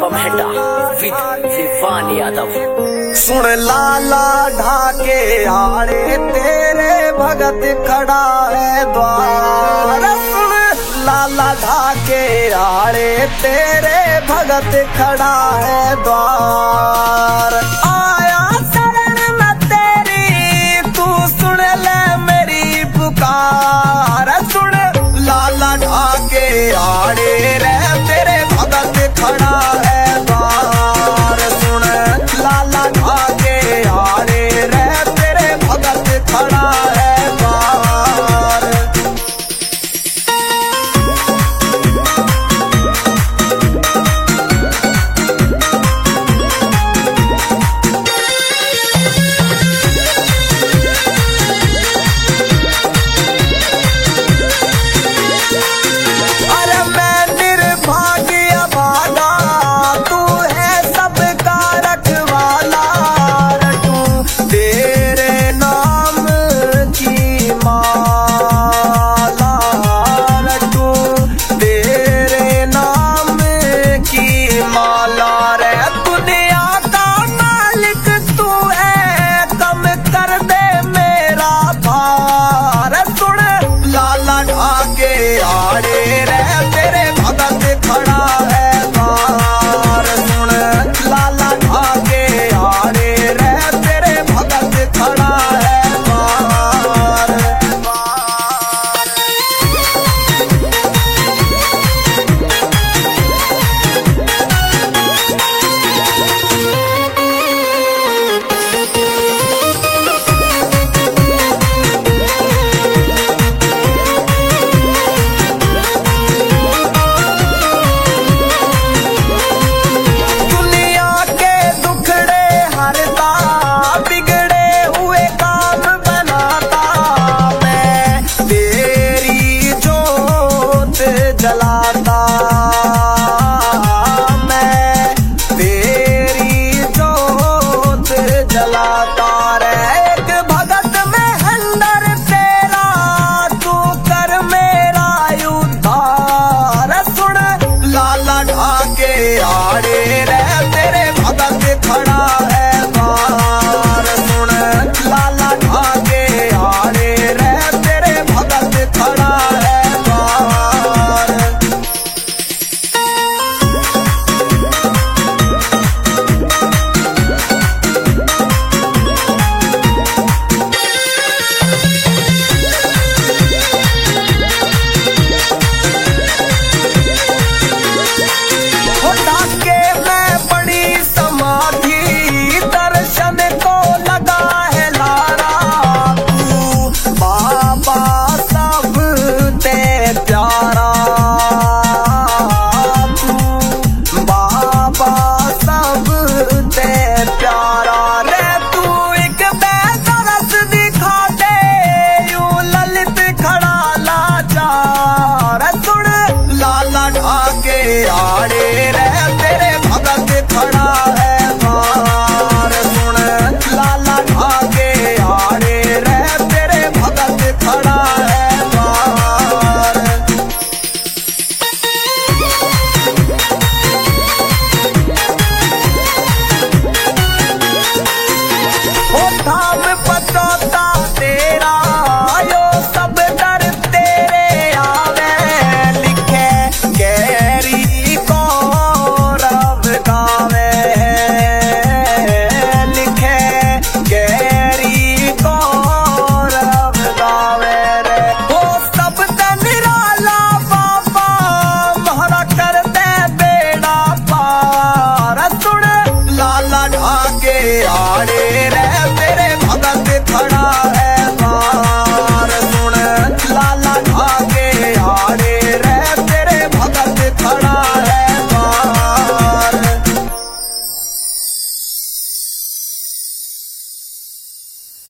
पमेटा विद विवान यादव। सुन लाला ढाके आड़े तेरे भगत खड़ा है द्वार। सुन लाला ढाके आड़े तेरे भगत खड़ा है द्वार। आया शरण में तेरी तू सुन ले मेरी पुकार। सुन लाला ढाके आड़े रे तेरे भगत खड़ा है द्वार। सुन लाला ढाके आड़े रे तेरे भगत खड़ा है द्वार। अरे मैं निर्भाग्य भागा तू है सबका रखवाला। रटूं तेरे नाम की माला। रटूं तेरे नाम की माला। रे दुनिया का मालिक तू है कम कर दे मेरा भार। सुन लाला ढाके आड़े रे तेरे भगत खड़ा है द्वार। सुन लाला ढाके आड़े रे तेरे भगत खड़ा है द्वार। दुनिया के दुखड़े हरता बिगड़े हुए काम बनाता। मैं तेरी जोत जला